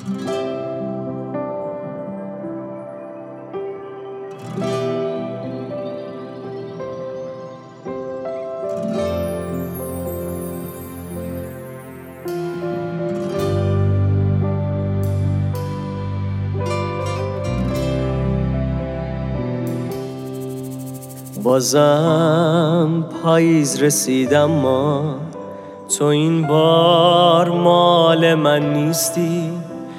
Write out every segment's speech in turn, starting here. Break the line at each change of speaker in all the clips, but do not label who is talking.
بازم پاییز رسید اما تو این بار مال من نیستی.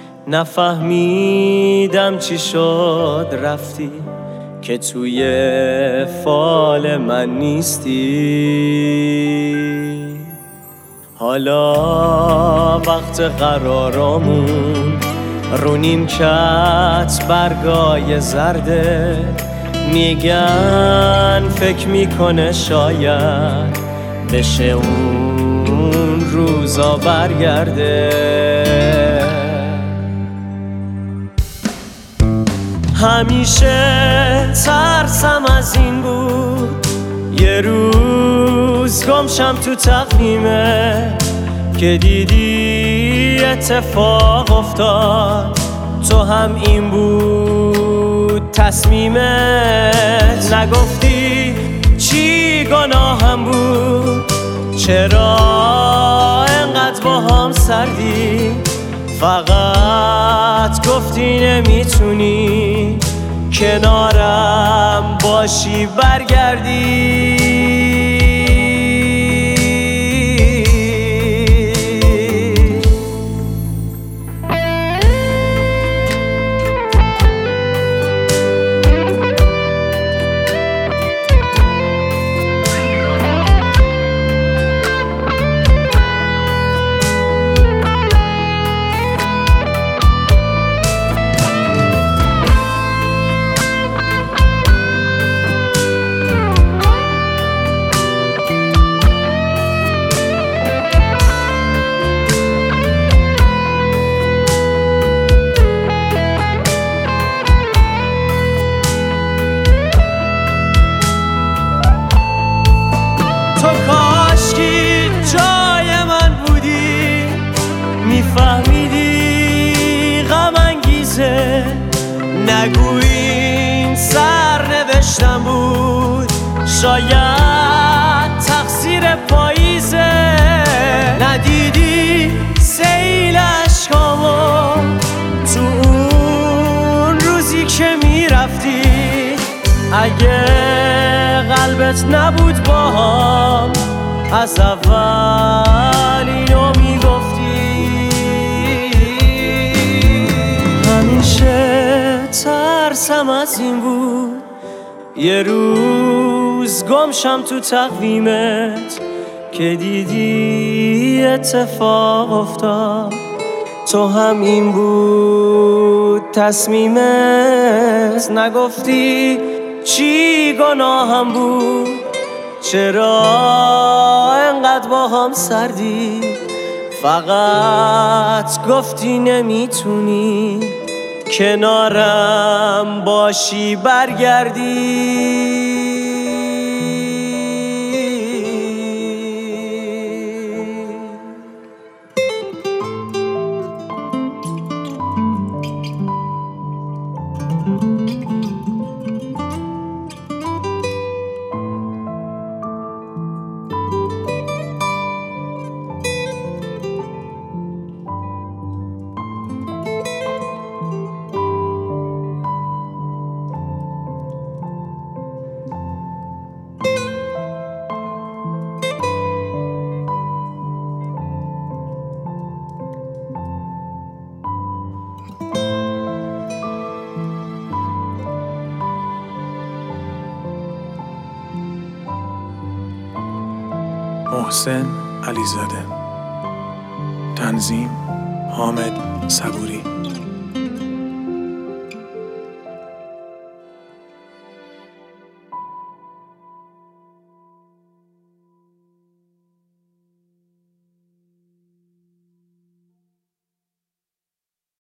نفهمیدم چی شد رفتی که توی فال من نیستی. حالا وقت قرارمون رو نیمکت برگای زرده. میگن فکر میکنه شاید بشه اون روزا برگرده. همیشه ترسم از این بود یه روز گمشم تو تقویمه که دیدی اتفاق افتاد. تو هم این بود تصمیمت. نگفتی چی گناهم بود، چرا انقدر با هم سردی. فقط گفتی نمیتونی کنارم باشی برگردی. تو کاشکی جای من بودی، میفهمیدی غم انگیزه. نگو این سرنوشتم بود، شاید تقصیر پاییزه. ندیدی سیل اشکامو تو اون روزی که میرفتی. اگه قلبت نبود با هم از اول اینو میگفتی. همیشه ترسم از این بود یه روز گمشم تو تقویمت که دیدی اتفاق افتاد. تو هم این بود تصمیمت. نگفتی چی گناهم بود، چرا انقدر با هم سردی. فقط گفتی نمیتونی کنارم باشی برگردی.
محسن علیزاده. تنظیم حامد صبوری.